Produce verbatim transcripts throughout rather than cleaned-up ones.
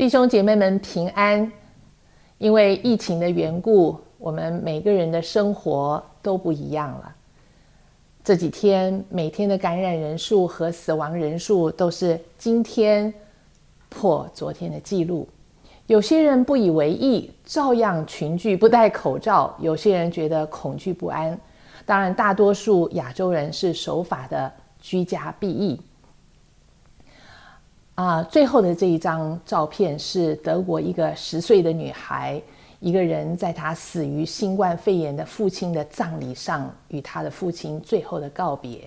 弟兄姐妹们平安。因为疫情的缘故，我们每个人的生活都不一样了。这几天每天的感染人数和死亡人数都是今天破昨天的记录。有些人不以为意，照样群聚不戴口罩；有些人觉得恐惧不安。当然，大多数亚洲人是守法的，居家避疫。啊，最后的这一张照片是德国一个十岁的女孩，一个人在她死于新冠肺炎的父亲的葬礼上，与她的父亲最后的告别。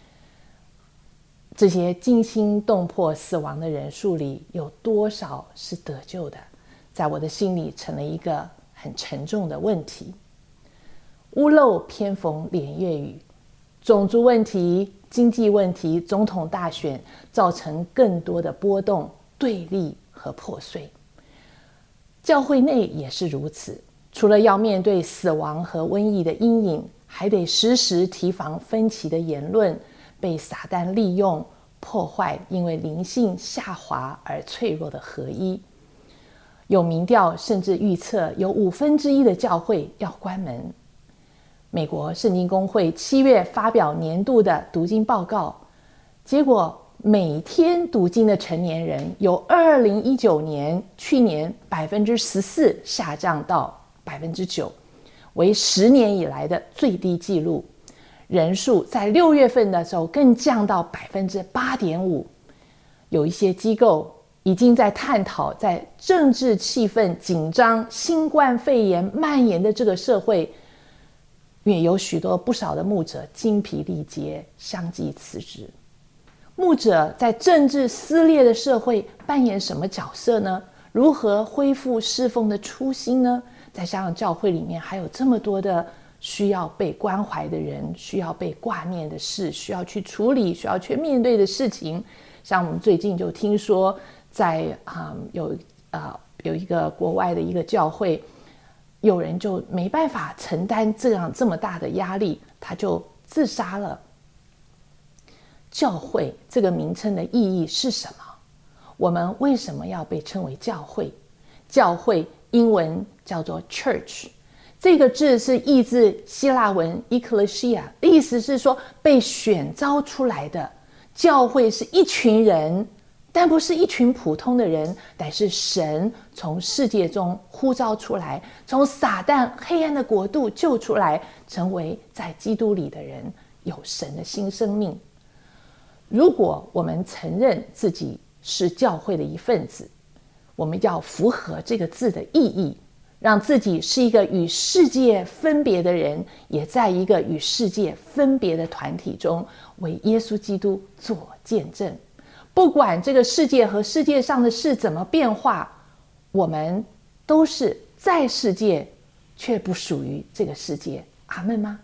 这些惊心动魄死亡的人数里，有多少是得救的？在我的心里成了一个很沉重的问题。屋漏偏逢连夜雨，种族问题、经济问题、总统大选造成更多的波动、对立和破碎。教会内也是如此，除了要面对死亡和瘟疫的阴影，还得时时提防分歧的言论被撒旦利用，破坏因为灵性下滑而脆弱的合一。有民调甚至预测有五分之一的教会要关门。美国圣经公会七月发表年度的读经报告，结果每天读经的成年人由二零一九年去年百分之十四下降到百分之九，为十年以来的最低纪录。人数在六月份的时候更降到百分之八点五。有一些机构已经在探讨，在政治气氛紧张、新冠肺炎蔓延的这个社会，也有许多不少的牧者精疲力竭，相继辞职。牧者在政治撕裂的社会扮演什么角色呢？如何恢复侍奉的初心呢？再加上教会里面还有这么多的需要被关怀的人，需要被挂念的事，需要去处理，需要去面对的事情。像我们最近就听说在、嗯、有、呃、有一个国外的一个教会，有人就没办法承担这样这么大的压力，他就自杀了。教会这个名称的意义是什么？我们为什么要被称为教会？教会英文叫做 church， 这个字是译自希腊文 ekklesia， 意思是说被选召出来的。教会是一群人，但不是一群普通的人，乃是神从世界中呼召出来，从撒旦黑暗的国度救出来，成为在基督里的人，有神的新生命。如果我们承认自己是教会的一份子，我们要符合这个字的意义，让自己是一个与世界分别的人，也在一个与世界分别的团体中，为耶稣基督做见证。不管这个世界和世界上的事怎么变化，我们都是在世界，却不属于这个世界。阿们吗？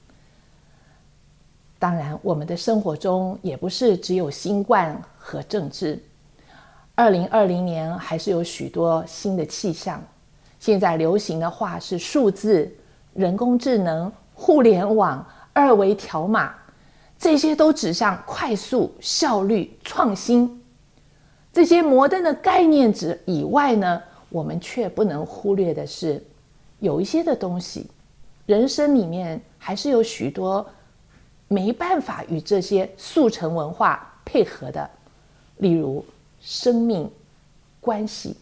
当然，我们的生活中也不是只有新冠和政治。二零二零年还是有许多新的气象。现在流行的话是数字、人工智能、互联网、二维条码，这些都指向快速、效率、创新。这些摩登的概念值以外呢，我们却不能忽略的是，有一些的东西，人生里面还是有许多没办法与这些速成文化配合的，例如生命、关系。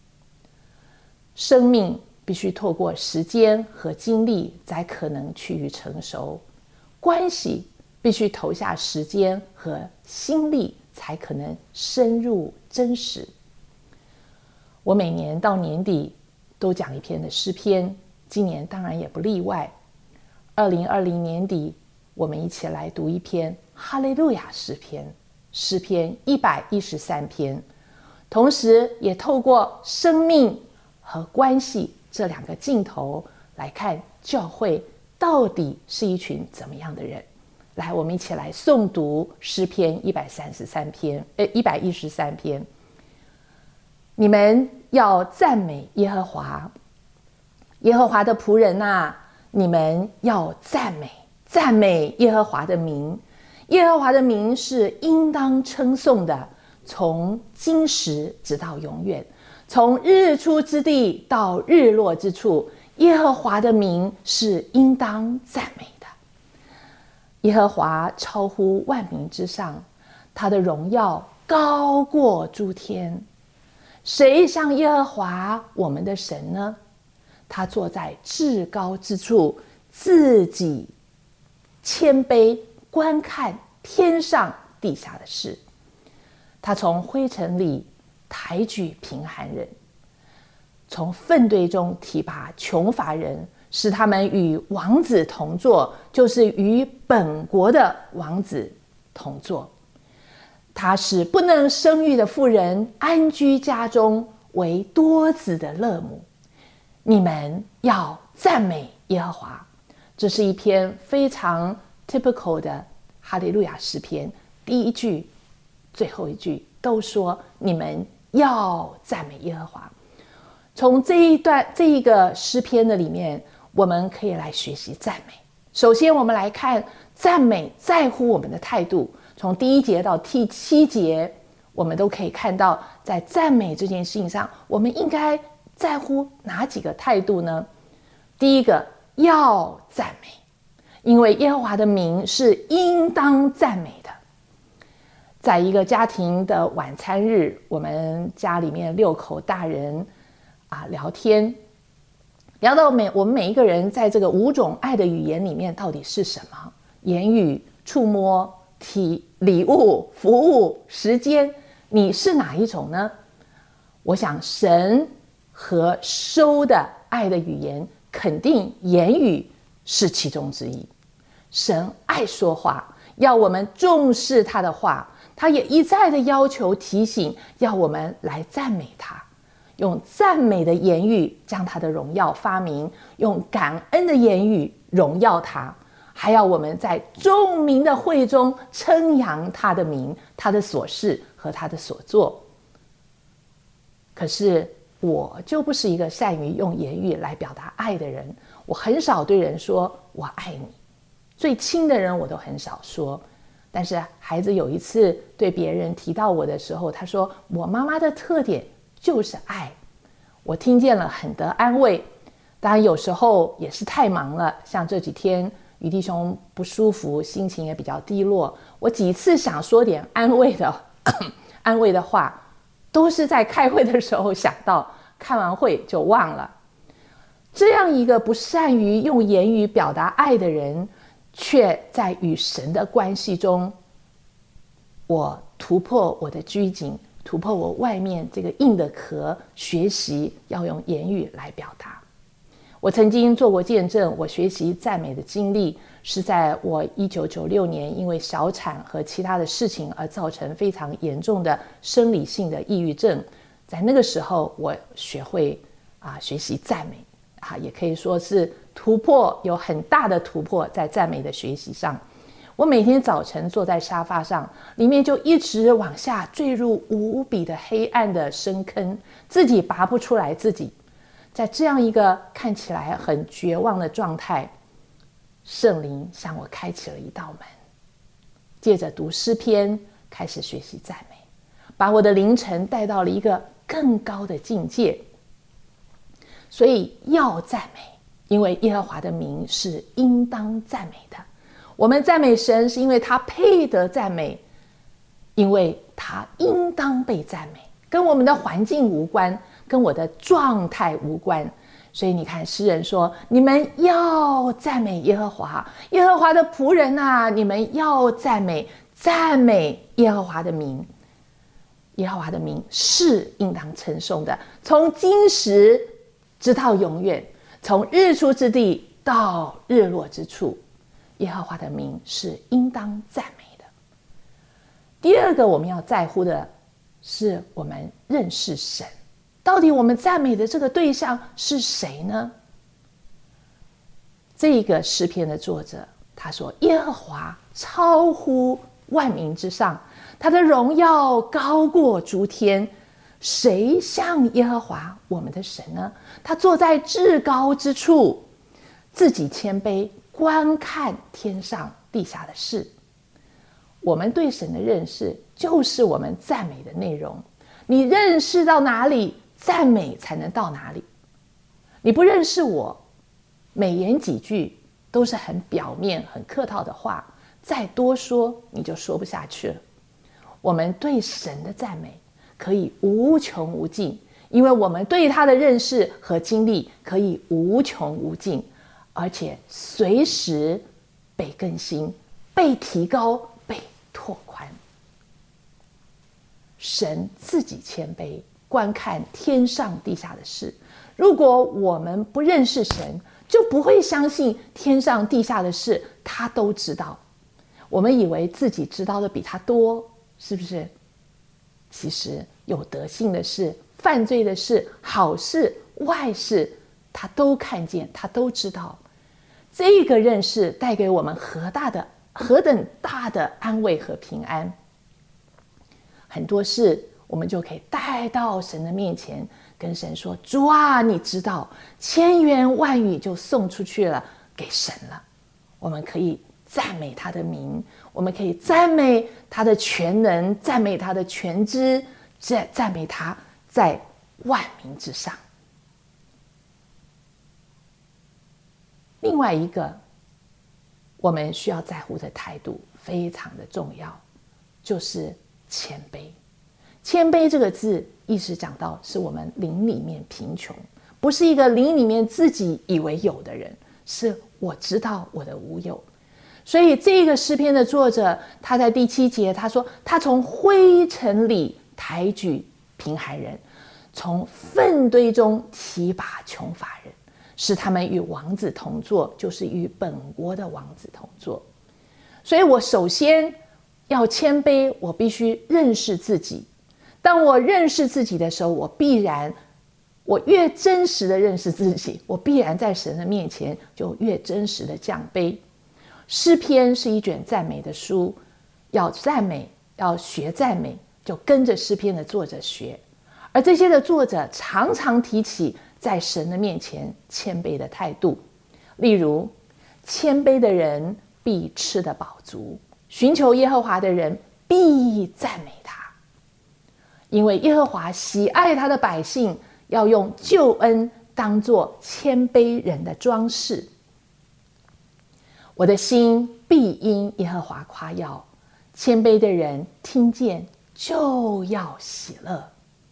生命必须透过时间和精力才可能趋于成熟，关系必须投下时间和心力才可能深入真实。我每年到年底都讲一篇的诗篇，今年当然也不例外。二零二零年底，我们一起来读一篇哈利路亚诗篇，诗篇一百一十三篇，同时也透过生命和关系这两个镜头来看教会到底是一群怎么样的人。来，我们一起来诵读诗篇一百三十三篇，呃，一百一十三篇。你们要赞美耶和华，耶和华的仆人啊，你们要赞美赞美耶和华的名。耶和华的名是应当称颂的，从今时直到永远。 从日出之地到日落之处，耶和华的名是应当赞美的。耶和华超乎万民之上，他的荣耀高过诸天。谁像耶和华我们的神呢？他坐在至高之处，自己谦卑观看天上地下的事。他从灰尘里抬举贫寒人，从粪堆中提拔穷乏人，使他们与王子同坐，就是与本国的王子同坐。他使不能生育的妇人安居家中，为多子的乐母。你们要赞美耶和华。这是一篇非常 typical 的哈利路亚诗篇，第一句最后一句都说你们要赞美耶和华。从这一段这一个诗篇的里面，我们可以来学习赞美。首先我们来看赞美在乎我们的态度，从第一节到第七节，我们都可以看到在赞美这件事情上，我们应该在乎哪几个态度呢？第一个，要赞美，因为耶和华的名是应当赞美的。在一个家庭的晚餐日，我们家里面六口大人啊聊天，聊到每我们每一个人在这个五种爱的语言里面到底是什么？言语、触摸、体、礼物、服务、时间，你是哪一种呢？我想神和收的爱的语言，肯定言语是其中之一。神爱说话，要我们重视他的话，他也一再的要求提醒，要我们来赞美他，用赞美的言语将他的荣耀发明，用感恩的言语荣耀他，还要我们在众民的会中称扬他的名，他的所事和他的所作。可是我就不是一个善于用言语来表达爱的人，我很少对人说我爱你，最亲的人我都很少说。但是孩子有一次对别人提到我的时候，他说我妈妈的特点就是爱，我听见了很得安慰。当然有时候也是太忙了，像这几天于弟兄不舒服，心情也比较低落，我几次想说点安慰的安慰的话，都是在开会的时候想到，开完会就忘了。这样一个不善于用言语表达爱的人，却在与神的关系中，我突破我的拘谨，突破我外面这个硬的壳，学习要用言语来表达。我曾经做过见证，我学习赞美的经历是在我一九九六年因为小产和其他的事情而造成非常严重的生理性的抑郁症。在那个时候，我学会啊学习赞美啊，也可以说是突破，有很大的突破在赞美的学习上。我每天早晨坐在沙发上，里面就一直往下坠入无比的黑暗的深坑，自己拔不出来自己。在这样一个看起来很绝望的状态，圣灵向我开启了一道门，借着读诗篇开始学习赞美，把我的灵程带到了一个更高的境界。所以要赞美，因为耶和华的名是应当赞美的。我们赞美神是因为他配得赞美，因为他应当被赞美，跟我们的环境无关，跟我的状态无关。所以你看诗人说，你们要赞美耶和华，耶和华的仆人啊，你们要赞美赞美耶和华的名。耶和华的名是应当称颂的，从今时直到永远，从日出之地到日落之处，耶和华的名是应当赞美的。第二个我们要在乎的是我们认识神，到底我们赞美的这个对象是谁呢？这个诗篇的作者他说，耶和华超乎万民之上，他的荣耀高过诸天。谁像耶和华我们的神呢？他坐在至高之处，自己谦卑观看天上地下的事。我们对神的认识就是我们赞美的内容。你认识到哪里， 赞美才能到哪里。你不认识我，美言几句都是很表面、很客套的话，再多说你就说不下去了。我们对神的赞美可以无穷无尽，因为我们对他的认识和经历可以无穷无尽，而且随时被更新、被提高、被拓宽。神自己谦卑，观看天上地下的事。如果我们不认识神，就不会相信天上地下的事他都知道。我们以为自己知道的比他多，是不是？其实有德性的事、犯罪的事、好事、坏事，他都看见，他都知道。这个认识带给我们何大的、何等大的安慰和平安。很多事我们就可以带到神的面前，跟神说：主啊，你知道，千言万语就送出去了，给神了。我们可以赞美他的名，我们可以赞美他的全能，赞美他的全知，赞赞美他在万民之上。另外一个我们需要在乎的态度非常的重要，就是谦卑。谦卑这个字意思讲到是我们灵里面贫穷，不是一个灵里面自己以为有的人，是我知道我的无有。所以这个诗篇的作者，他在第七节他说，他从灰尘里抬举贫寒人，从粪堆中提拔穷乏人，使他们与王子同坐，就是与本国的王子同坐。所以我首先要谦卑，我必须认识自己。当我认识自己的时候，我必然，我越真实的认识自己，我必然在神的面前就越真实的降卑。诗篇是一卷赞美的书，要赞美，要学赞美，就跟着诗篇的作者学。而这些的作者常常提起在神的面前谦卑的态度，例如，谦卑的人必吃得饱足，寻求耶和华的人必赞美他。因为耶和华喜爱他的百姓，要用救恩当作谦卑人的装饰。我的心必因耶和华夸耀，谦卑的人听见就要喜乐。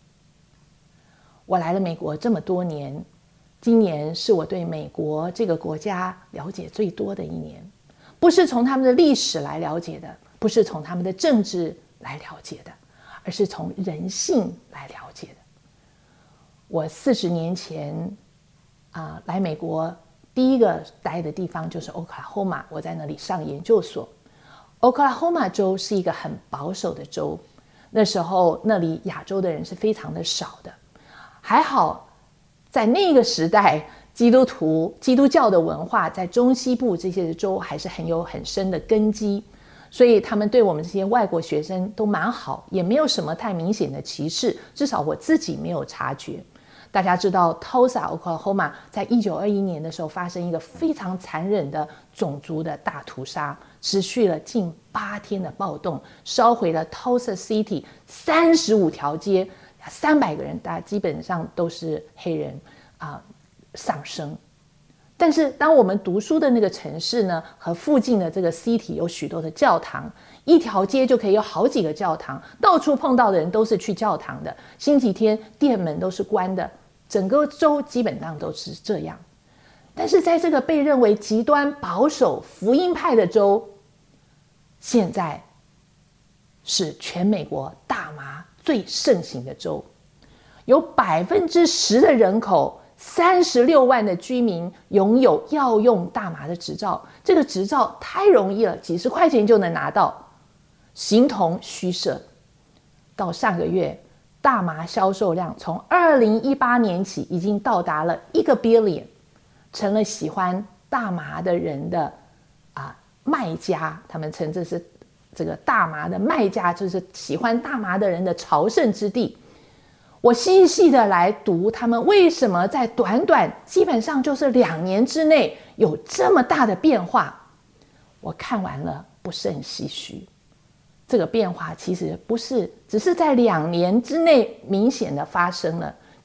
我来了美国这么多年，今年是我对美国这个国家了解最多的一年，不是从他们的历史来了解的，不是从他们的政治来了解的，而是从人性来了解的。我四十年前啊、呃、来美国，第一个待的地方就是 Oklahoma， 我在那里上研究所。Oklahoma 州是一个很保守的州，那时候那里亚洲的人是非常的少的。还好，在那个时代，基督徒、基督教的文化在中西部这些州还是很有很深的根基。所以他们对我们这些外国学生都蛮好，也没有什么太明显的歧视，至少我自己没有察觉。大家知道 Tulsa、Oklahoma 在一九二一年的时候发生一个非常残忍的种族的大屠杀，持续了近八天的暴动，烧毁了 Tulsa City 三十五条街，三百个人，大家基本上都是黑人啊、呃，丧生。但是当我们读书的那个城市呢，和附近的这个 city 有许多的教堂，一条街就可以有好几个教堂，到处碰到的人都是去教堂的，星期天店门都是关的，整个州基本上都是这样。但是在这个被认为极端保守福音派的州，现在是全美国大麻最盛行的州，有百分之十的人口，三十六万的居民拥有药用大麻的执照，这个执照太容易了，几十块钱就能拿到，形同虚设。到上个月，大麻销售量从二零一八年起已经到达了一个 billion， 成了喜欢大麻的人的啊卖家，他们称这是这个大麻的卖家，就是喜欢大麻的人的朝圣之地。我细细的来读他们为什么在短短基本上就是两年之内有这么大的变化，我看完了不胜唏嘘。这个变化其实不是只是在两年之内明显的发生了，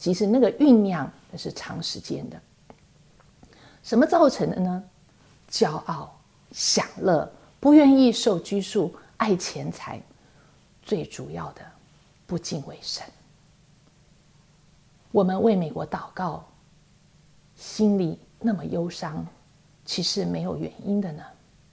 其实那个酝酿那是长时间的。什么造成的呢？骄傲、享乐，不愿意受拘束，爱钱财，最主要的不敬畏神。我们为美国祷告，心里那么忧伤，其实没有原因的呢。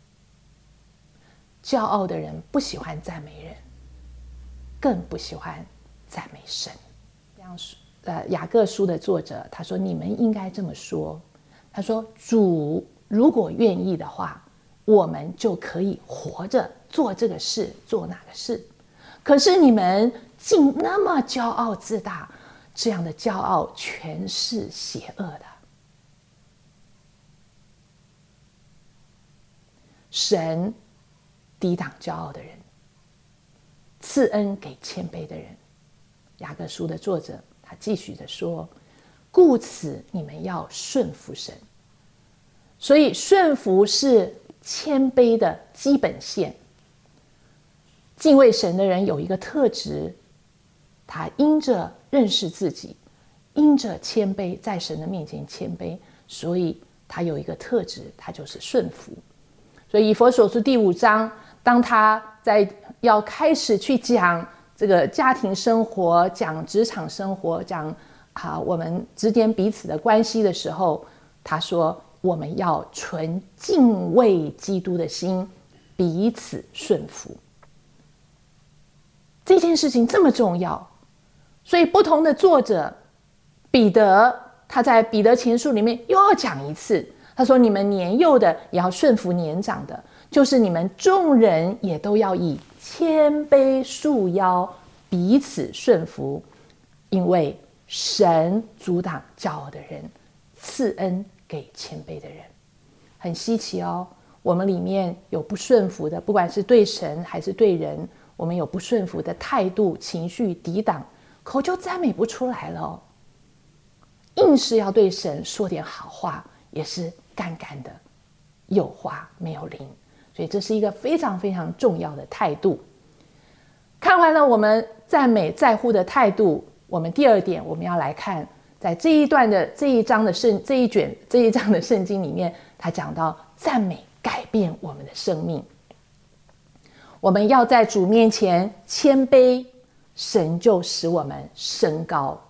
骄傲的人不喜欢赞美人，更不喜欢赞美神。这样说，呃，雅各书的作者他说：“你们应该这么说。他说，主如果愿意的话，我们就可以活着做这个事，做那个事。可是你们竟那么骄傲自大，这样的骄傲全是邪恶的。神抵挡骄傲的人，赐恩给谦卑的人。”雅各书的作者他继续的说：“故此你们要顺服神。”所以顺服是谦卑的基本线。敬畏神的人有一个特质，他因着认识自己，因着谦卑，在神的面前谦卑，所以他有一个特质，他就是顺服。所以以弗所书第五章，当他在要开始去讲这个家庭生活，讲职场生活，讲啊我们之间彼此的关系的时候，他说我们要存敬畏基督的心，彼此顺服。这件事情这么重要，所以不同的作者，彼得他在彼得前书里面又要讲一次，他说：“你们年幼的也要顺服年长的，就是你们众人也都要以谦卑束腰，彼此顺服，因为神阻挡骄傲的人，赐恩给谦卑的人。”很稀奇哦，我们里面有不顺服的，不管是对神还是对人，我们有不顺服的态度、情绪抵挡，口就赞美不出来了哦。硬是要对神说点好话，也是干干的，有话没有灵。所以这是一个非常非常重要的态度。看完了我们赞美在乎的态度，我们第二点我们要来看，在这一段的这一章的圣这一卷这一章的圣经里面，他讲到赞美改变我们的生命。我们要在主面前谦卑，神就使我们升高。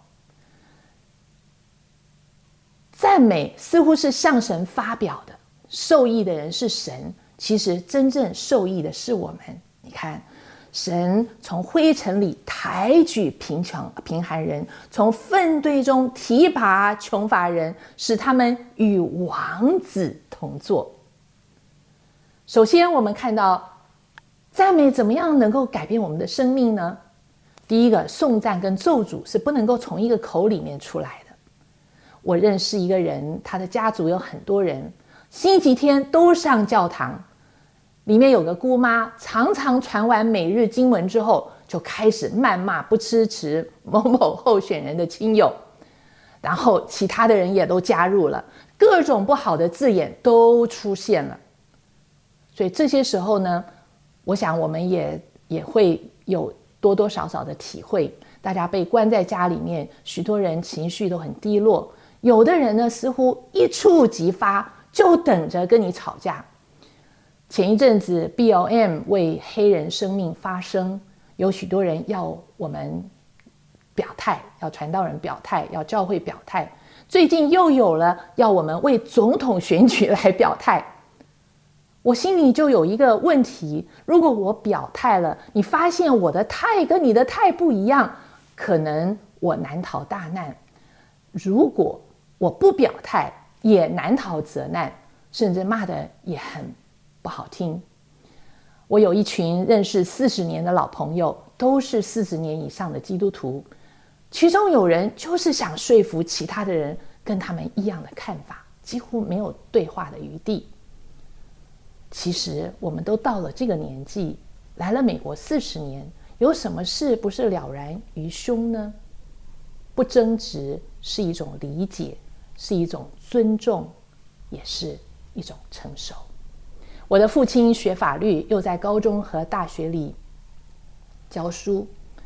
赞美似乎是向神发表的，受益的人是神，其实真正受益的是我们。你看，神从灰尘里抬举贫穷贫寒人，从粪堆中提拔穷乏人，使他们与王子同坐。首先我们看到赞美怎么样能够改变我们的生命呢？第一个，颂赞跟咒诅是不能够从一个口里面出来的。我认识一个人，他的家族有很多人，星期天都上教堂，里面有个姑妈，常常传完每日经文之后，就开始谩骂不支持某某候选人的亲友，然后其他的人也都加入了，各种不好的字眼都出现了。所以这些时候呢，我想我们也也会有多多少少的体会，大家被关在家里面，许多人情绪都很低落，有的人呢似乎一触即发，就等着跟你吵架。前一阵子 B L M 为黑人生命发声，有许多人要我们表态，要传道人表态，要教会表态。最近又有了要我们为总统选举来表态。我心里就有一个问题，如果我表态了，你发现我的态跟你的态不一样，可能我难逃大难。如果我不表态，也难逃责难，甚至骂的也很不好听。我有一群认识四十年的老朋友，都是四十年以上的基督徒，其中有人就是想说服其他的人跟他们一样的看法，几乎没有对话的余地。其实我们都到了这个年纪，来了美国四十年，有什么事不是了然于胸呢？不争执是一种理解，是一种尊重，也是一种成熟。我的父亲学法律，又在高中和大学里教书。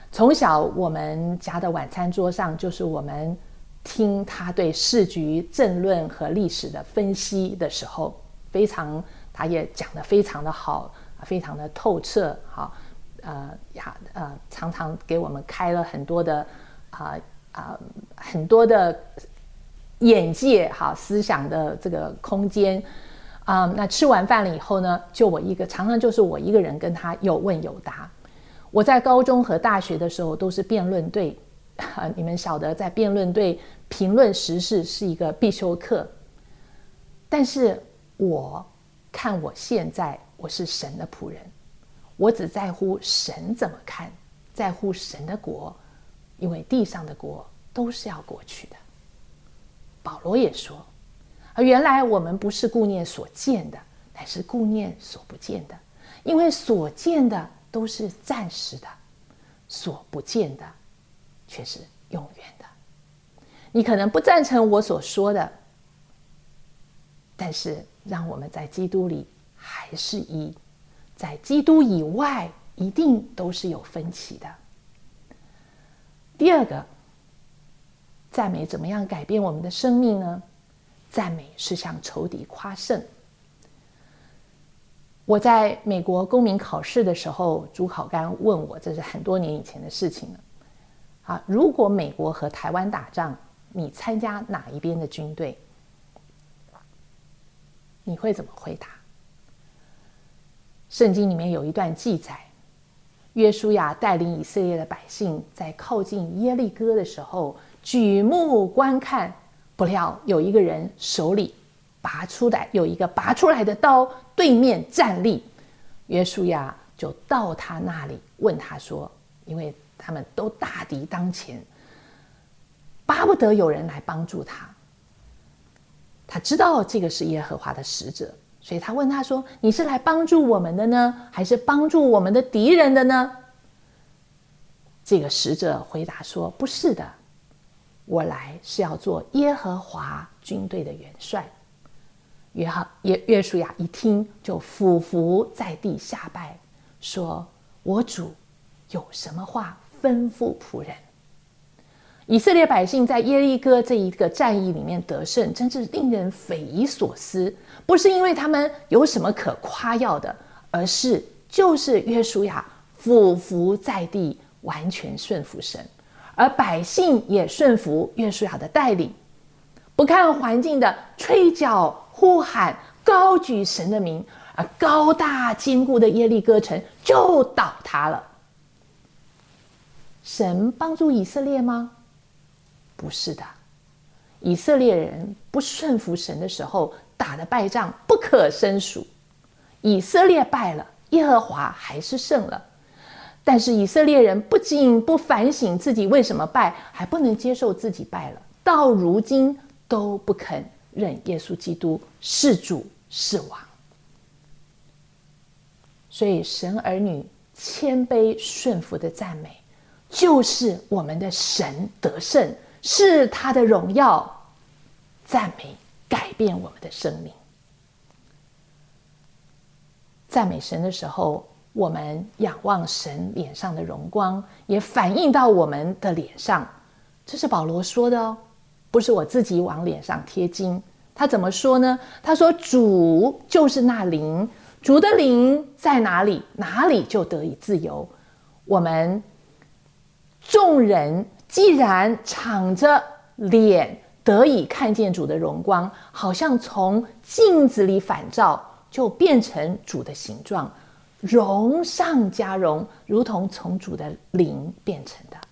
从小我们家的晚餐桌上就是我们听他对世局政论和历史的分析的时候，非常他也讲得非常的好，非常的透彻，好，呃呀呃，常常给我们开了很多的啊啊、呃呃、很多的眼界，好，思想的这个空间啊、呃。那吃完饭了以后呢，就我一个，常常就是我一个人跟他有问有答。我在高中和大学的时候都是辩论队，啊，你们晓得，在辩论队评论时事是一个必修课。但是我看我现在，我是神的仆人，我只在乎神怎么看，在乎神的国，因为地上的国都是要过去的。保罗也说，而原来我们不是顾念所见的，乃是顾念所不见的，因为所见的都是暂时的，所不见的却是永远的。你可能不赞成我所说的，但是让我们在基督里还是一，在基督以外一定都是有分歧的。第二个，赞美怎么样改变我们的生命呢？赞美是向仇敌夸胜。我在美国公民考试的时候，主考官问我，这是很多年以前的事情了。啊，如果美国和台湾打仗，你参加哪一边的军队？你会怎么回答？圣经里面有一段记载，约书亚带领以色列的百姓在靠近耶利哥的时候，举目观看，不料有一个人手里拔出来，有一个拔出来的刀，对面站立。约书亚就到他那里问他说，因为他们都大敌当前，巴不得有人来帮助他。他知道这个是耶和华的使者，所以他问他说，你是来帮助我们的呢，还是帮助我们的敌人的呢？这个使者回答说，不是的，我来是要做耶和华军队的元帅。约约约书亚一听，就俯伏在地下拜，说，我主有什么话吩咐仆人？以色列百姓在耶利哥这一个战役里面得胜，真是令人匪夷所思。不是因为他们有什么可夸耀的，而是就是约书亚俯伏在地，完全顺服神，而百姓也顺服约书亚的带领，不看环境的吹角呼喊，高举神的名，而高大坚固的耶利哥城就倒塌了。神帮助以色列吗？不是的，以色列人不顺服神的时候，打的败仗不可胜数。以色列败了，耶和华还是胜了。但是以色列人不仅不反省自己为什么败，还不能接受自己败了，到如今都不肯认耶稣基督是主是王。所以神儿女谦卑顺服的赞美，就是我们的神得胜，是他的荣耀。赞美改变我们的生命。赞美神的时候，我们仰望神脸上的荣光，也反映到我们的脸上。这是保罗说的哦，不是我自己往脸上贴金。他怎么说呢？他说，主就是那灵，主的灵在哪里，哪里就得以自由。我们众人既然敞着脸得以看见主的荣光，好像从镜子里反照，就变成主的形状，荣上加荣，如同从主的灵变成的。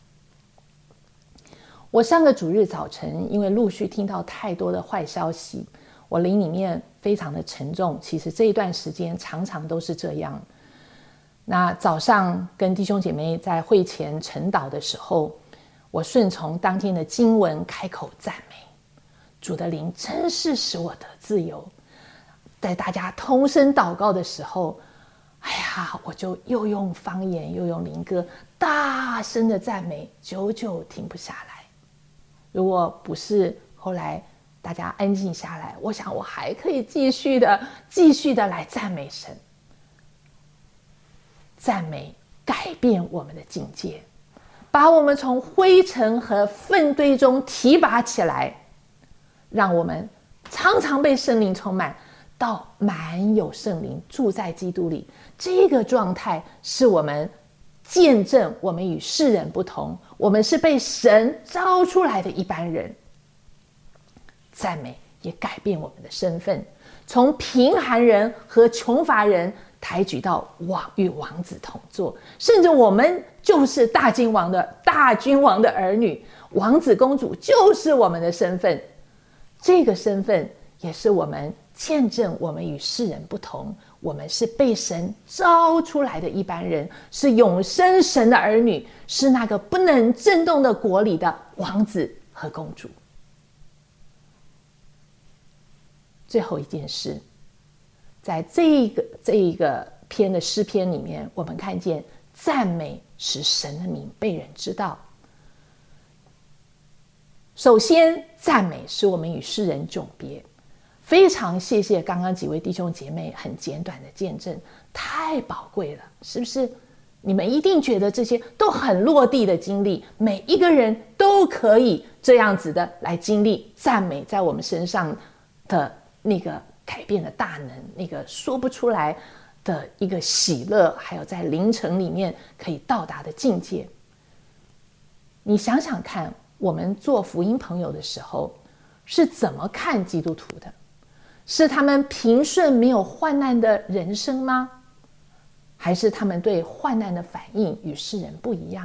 我上个主日早晨，因为陆续听到太多的坏消息，我灵里面非常的沉重。其实这一段时间常常都是这样。那早上跟弟兄姐妹在会前晨祷的时候，我顺从当天的经文开口赞美主的灵，真是使我得自由。在大家同声祷告的时候，哎呀，我就又用方言又用灵歌大声的赞美，久久停不下来。如果不是后来大家安静下来，我想我还可以继续的继续的来赞美神。赞美改变我们的境界。 把我们从灰尘和粪堆中提拔起来，让我们常常被圣灵充满，到满有圣灵住在基督里。这个状态是我们见证我们与世人不同，我们是被神招出来的一般人。赞美也改变我们的身份，从贫寒人和穷乏人抬举到王与王子同坐，甚至我们就是大君王的大君王的儿女，王子公主就是我们的身份。这个身份也是我们见证我们与世人不同，我们是被神招出来的一般人，是永生神的儿女，是那个不能震动的国里的王子和公主。最后一件事，在这一个这一个篇的诗篇里面，我们看见赞美使神的名被人知道。首先，赞美使我们与世人迥别。非常谢谢刚刚几位弟兄姐妹很简短的见证，太宝贵了，是不是？你们一定觉得这些都很落地的经历，每一个人都可以这样子的来经历赞美在我们身上的那个改变的大能，那个说不出来的一个喜乐，还有在灵城里面可以到达的境界。你想想看，我们做福音朋友的时候是怎么看基督徒的？是他们平顺没有患难的人生吗？还是他们对患难的反应与世人不一样？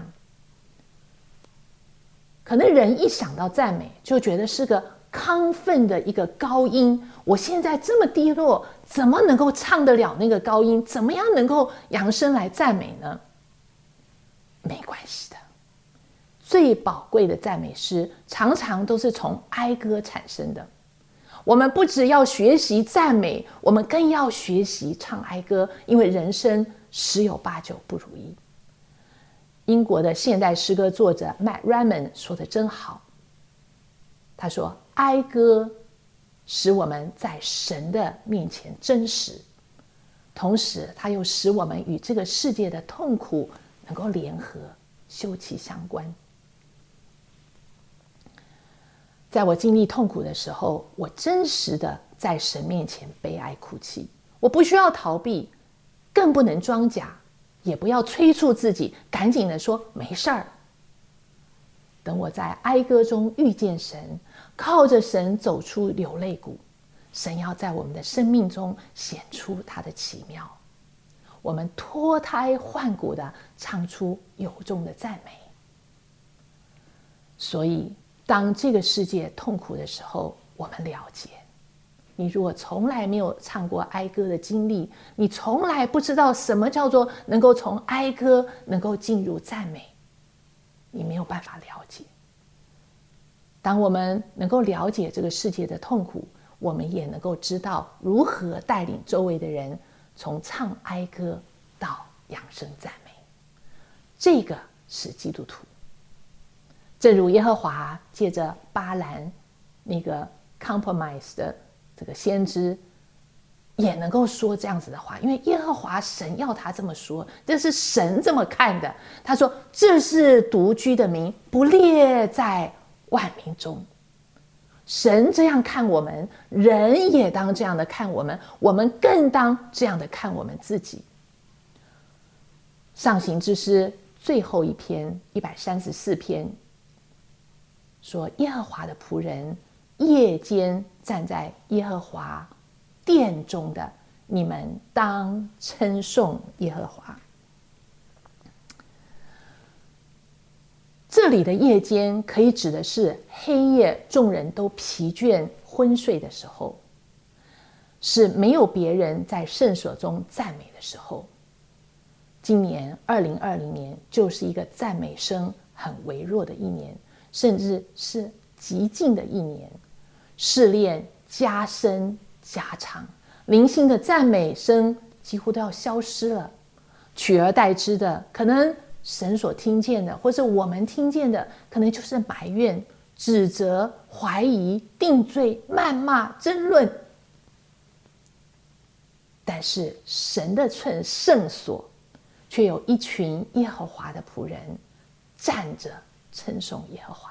可能人一想到赞美，就觉得是个亢奋的一个高音，我现在这么低落，怎么能够唱得了那个高音？怎么样能够扬声来赞美呢？没关系的，最宝贵的赞美诗常常都是从哀歌产生的。我们不只要学习赞美，我们更要学习唱哀歌，因为人生十有八九不如意。英国的现代诗歌作者 Matt Redman 说得真好，他说哀歌使我们在神的面前真实，同时它又使我们与这个世界的痛苦能够联合，休戚相关。在我经历痛苦的时候，我真实的在神面前悲哀哭泣，我不需要逃避，更不能装假，也不要催促自己赶紧的说没事儿。等我在哀歌中遇见神，靠着神走出流泪谷，神要在我们的生命中显出他的奇妙，我们脱胎换骨的唱出由衷的赞美。所以当这个世界痛苦的时候，我们了解，你如果从来没有唱过哀歌的经历，你从来不知道什么叫做能够从哀歌能够进入赞美，你没有办法了解。当我们能够了解这个世界的痛苦，我们也能够知道如何带领周围的人从唱哀歌到扬声赞美。这个是基督徒。正如耶和华借着巴兰那个 compromise 的这个先知也能够说这样子的话，因为耶和华神要他这么说，这是神这么看的。他说这是独居的民，不列在万民中。神这样看我们，人也当这样的看我们，我们更当这样的看我们自己。上行之诗最后一篇一百三十四篇说，耶和华的仆人夜间站在耶和华殿中的，你们当称颂耶和华。这里的夜间可以指的是黑夜，众人都疲倦昏睡的时候，是没有别人在圣所中赞美的时候。今年二零二零年就是一个赞美声很微弱的一年，甚至是极近的一年，试炼加深加长，灵性的赞美声几乎都要消失了，取而代之的，可能神所听见的，或是我们听见的，可能就是埋怨、指责、怀疑、定罪、谩骂、争论。但是神的圣所却有一群耶和华的仆人站着称颂耶和华。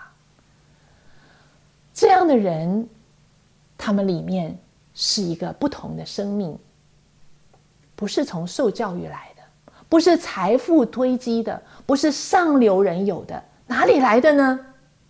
这样的人，他们里面是一个不同的生命，不是从受教育来的，不是财富堆积的，不是上流人有的，哪里来的呢？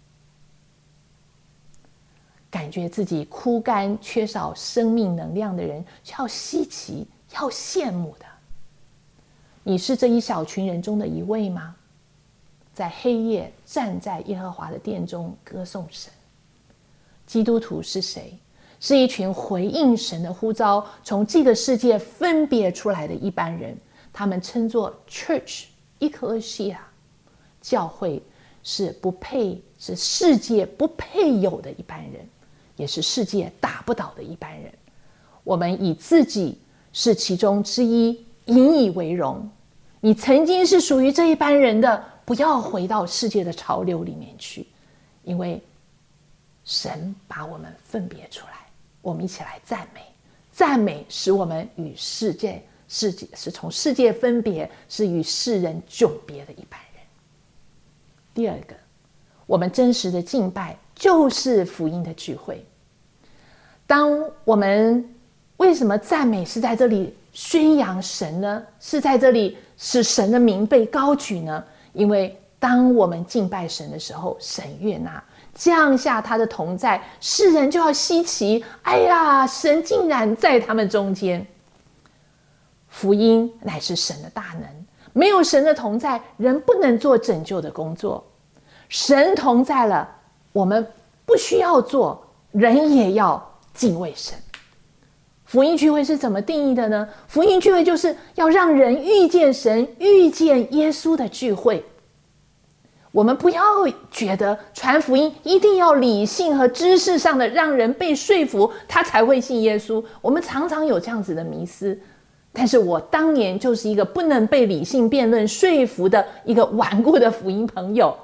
感觉自己枯干、缺少生命能量的人，要稀奇、要羡慕的。你是这一小群人中的一位吗？在黑夜站在耶和华的殿中歌颂神。基督徒是谁？是一群回应神的呼召，从这个世界分别出来的一般人，他们称作 church ecclesia。教会是不配，是世界不配有的一般人，也是世界打不倒的一般人。我们以自己是其中之一，引以为荣。你曾经是属于这一班人的，不要回到世界的潮流里面去，因为神把我们分别出来。我们一起来赞美，赞美使我们与世界世界是从世界分别，是与世人迥别的一般人。第二个，我们真实的敬拜就是福音的聚会。当我们为什么赞美是在这里宣扬神呢？是在这里使神的名被高举呢？因为当我们敬拜神的时候，神悦纳，降下他的同在，世人就要稀奇，哎呀，神竟然在他们中间。福音乃是神的大能，没有神的同在，人不能做拯救的工作。神同在了，我们不需要做，人也要敬畏神。福音聚会是怎么定义的呢？福音聚会就是要让人遇见神，遇见耶稣的聚会。我们不要觉得传福音一定要理性和知识上的让人被说服，他才会信耶稣。我们常常有这样子的迷思，但是我当年就是一个不能被理性辩论说服的一个顽固的福音朋友。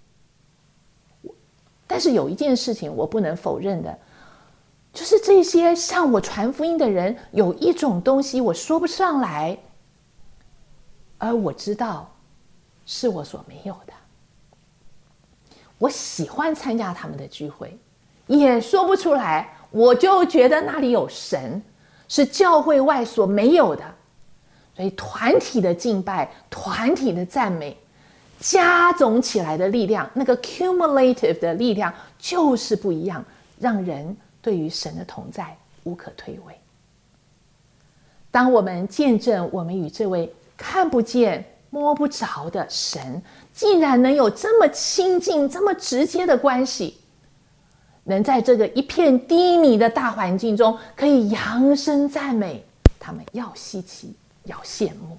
但是有一件事情我不能否认的，就是这些向我传福音的人有一种东西我说不上来，而我知道是我所没有的。我喜欢参加他们的聚会，也说不出来，我就觉得那里有神，是教会外所没有的。所以团体的敬拜，团体的赞美，加总起来的力量，那个 cumulative 的力量就是不一样，让人对于神的同在无可推诿。当我们见证我们与这位看不见摸不着的神竟然能有这么亲近这么直接的关系，能在这个一片低迷的大环境中可以扬声赞美，他们要稀奇要羡慕。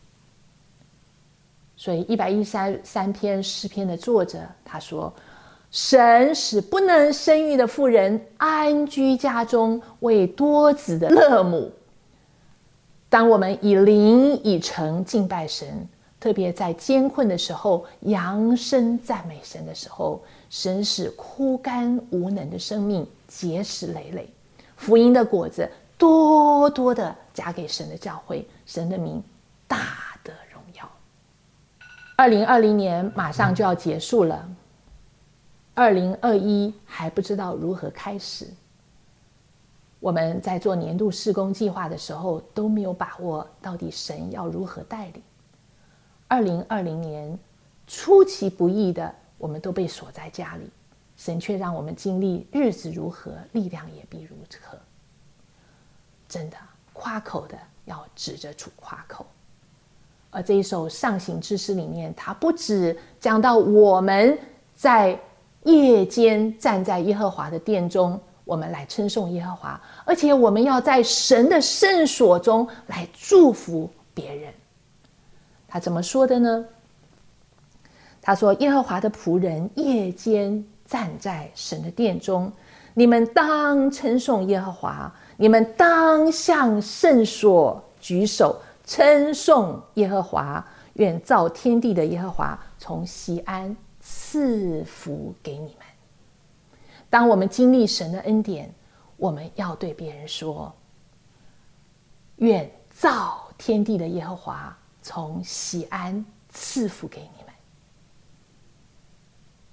所以一百一十三篇诗篇的作者他说，神使不能生育的妇人安居家中，为多子的乐母。当我们以灵以诚敬拜神，特别在艰困的时候扬声赞美神的时候，神使枯干无能的生命结实累累，福音的果子多多的加给神的教会，神的名大得荣耀。二零二零年马上就要结束了，二零二一还不知道如何开始。我们在做年度事工计划的时候都没有把握到底神要如何带领。二零二零年出其不意的，我们都被锁在家里，神却让我们经历日子如何，力量也必如何。真的，夸口的要指着主夸口。而这一首上行之诗里面，它不只讲到我们在夜间站在耶和华的殿中，我们来称颂耶和华，而且我们要在神的圣所中来祝福别人。他怎么说的呢？他说，耶和华的仆人夜间站在神的殿中，你们当称颂耶和华，你们当向圣所举手称颂耶和华，愿造天地的耶和华从锡安赐福给你们。当我们经历神的恩典，我们要对别人说，愿造天地的耶和华从锡安赐福给你们。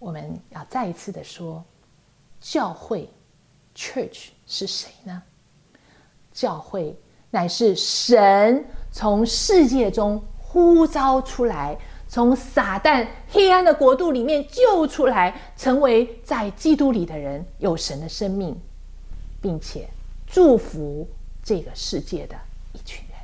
我们要再一次的说，教会 church 是谁呢？教会乃是神从世界中呼召出来，从撒旦黑暗的国度里面救出来，成为在基督里的人，有神的生命，并且祝福这个世界的一群人。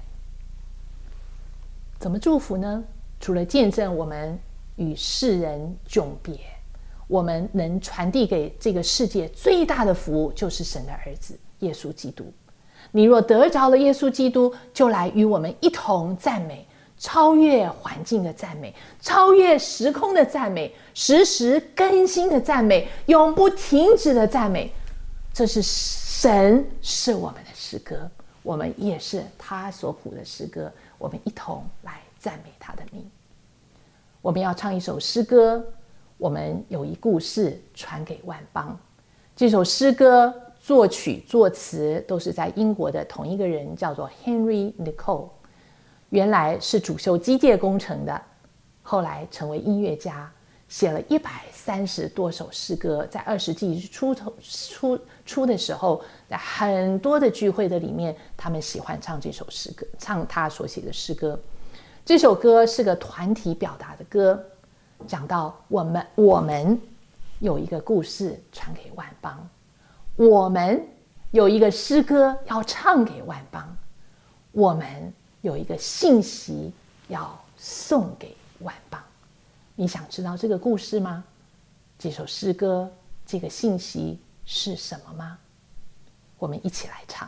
怎么祝福呢？除了见证我们与世人迥别，我们能传递给这个世界最大的福物，就是神的儿子耶稣基督。你若得着了耶稣基督，就来与我们一同赞美，超越环境的赞美，超越时空的赞美，时时更新的赞美，永不停止的赞美。这是神是我们的诗歌，我们也是他所谱的诗歌，我们一同来赞美他的名。我们要唱一首诗歌，我们有一故事传给万邦。这首诗歌作曲作词都是在英国的同一个人，叫做 Henry Nicole。 原来是主修机械工程的，后来成为音乐家，写了一百三十多首诗歌。在二十世纪初头初初的时候，在很多的聚会的里面，他们喜欢唱这首诗歌，唱他所写的诗歌。这首歌是个团体表达的歌，讲到我们我们有一个故事传给万邦，我们有一个诗歌要唱给万邦，我们有一个信息要送给万邦。你想知道这个故事吗？这首诗歌，这个信息是什么吗？我们一起来唱。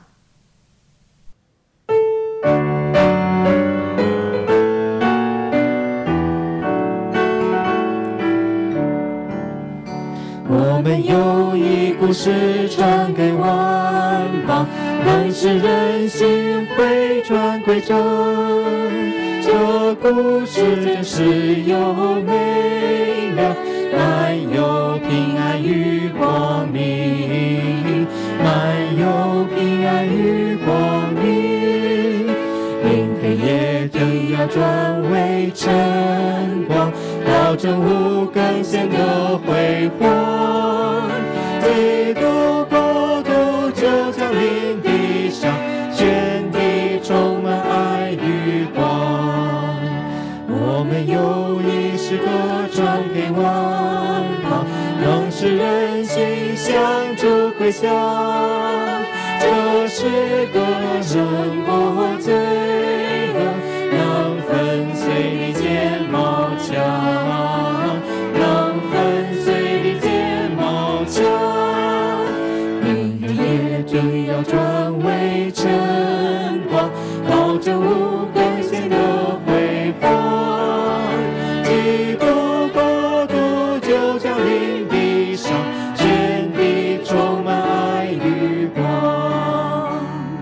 我们有一故事传给万邦，人世人心会传归正。这故事真是有美妙，满有平安与光明，满有平安与光明。令黑夜正要转为晨光，保证无更显得辉煌。基督国度就降临地上，全地充满爱与光。我们有一诗歌传给万邦，让世人心向主归向。这诗歌胜过罪恶，让粉碎的剑矛枪，让粉碎的剑矛枪。令黑夜正要转为晨光，保证无更显得辉煌。基督国度就降临地上，全地充满爱与光。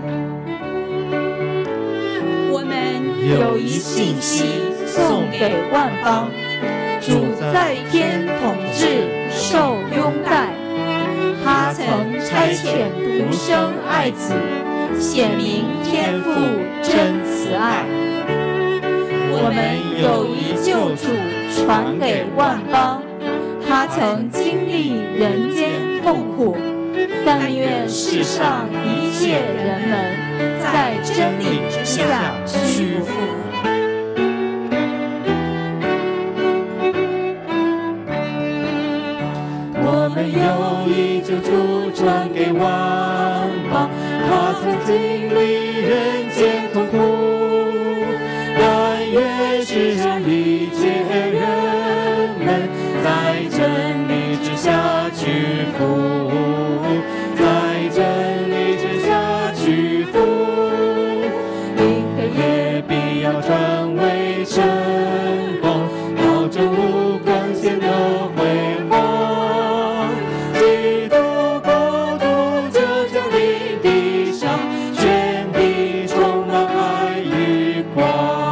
我们有一信息送给万邦，主在天统治，受拥戴。他曾差遣独生爱子，显明天父真慈爱。我们有一救主传给万邦，他曾经历人间痛苦，但愿世上一切人们在真理之下屈服。 我们有一救主传给万邦，他曾经历人间痛苦，但愿世上一切人们在真理之下屈服，在真理之下屈服。令黑夜必要转为晨光，保证无更显得辉煌。基督国度就降临地上，全地充满爱与光。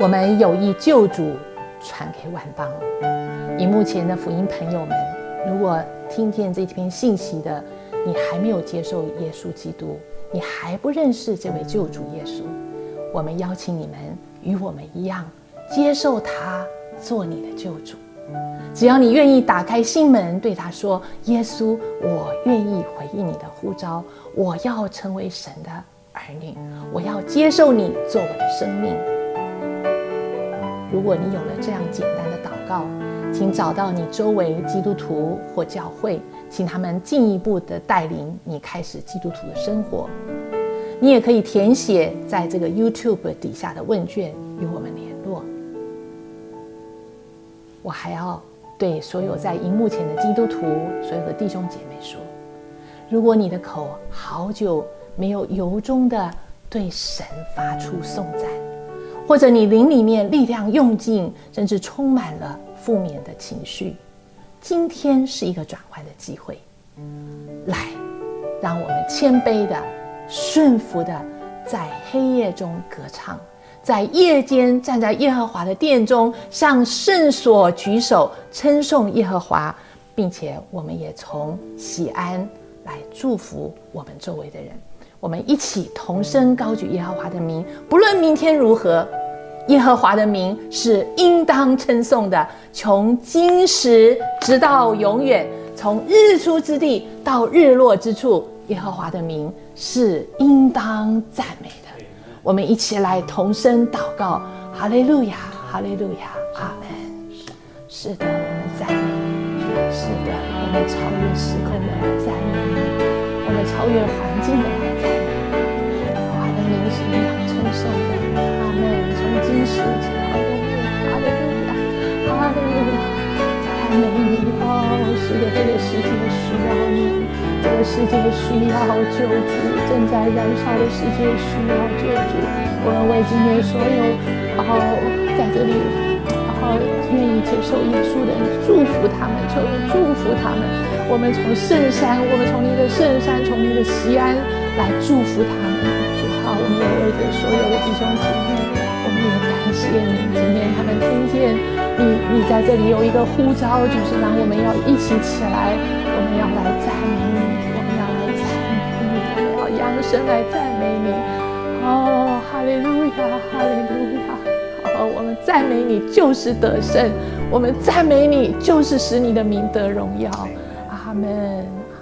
我们有意救主传给万邦。荧幕前的福音朋友们，如果听见这篇信息的你还没有接受耶稣基督，你还不认识这位救主耶稣，我们邀请你们与我们一样接受他做你的救主。只要你愿意打开心门，对他说：耶稣，我愿意回应你的呼召，我要成为神的儿女，我要接受你做我的生命。如果你有了这样简单的祷告，请找到你周围基督徒或教会，请他们进一步的带领你开始基督徒的生活。你也可以填写在这个 YouTube 底下的问卷与我们联络。我还要对所有在荧幕前的基督徒、所有的弟兄姐妹说，如果你的口好久没有由衷的对神发出颂赞，或者你灵里面力量用尽，甚至充满了负面的情绪，今天是一个转换的机会。来，让我们谦卑的、顺服的在黑夜中歌唱，在夜间站在耶和华的殿中，向圣所举手称颂耶和华，并且我们也从喜安来祝福我们周围的人。我们一起同声高举耶和华的名，不论明天如何，耶和华的名是应当称颂的，从今时直到永远，从日出之地到日落之处，耶和华的名是应当赞美的。我们一起来同声祷告，哈利路亚，哈利路亚，阿们。是的，我们赞美你，是的，我们超越时空的来赞美你，我们超越环境的来赞美你。耶和华的名是应当称颂的，阿们。从今时直到永远，哈利路亚，哈利路亚，赞美你哦！是的，这个世界需要你，这个世界需要救主，正在燃烧的世界需要救主。我们为今天所有哦在这里哦愿意接受耶稣的人祝福他们，求你祝福他们。我们从圣山，我们从你的圣山，从你的锡安来祝福他们。主啊，我们也为着所有的弟兄姐妹，我们也感谢你。今天他们听见你，你在这里有一个呼召，就是让我们要一起起来，我们要来赞美你，我们要来赞美你，我们要扬声来赞美你。哦，哈利路亚，哈利路亚！哦，我们赞美你就是得胜，我们赞美你就是使你的名得荣耀。阿们。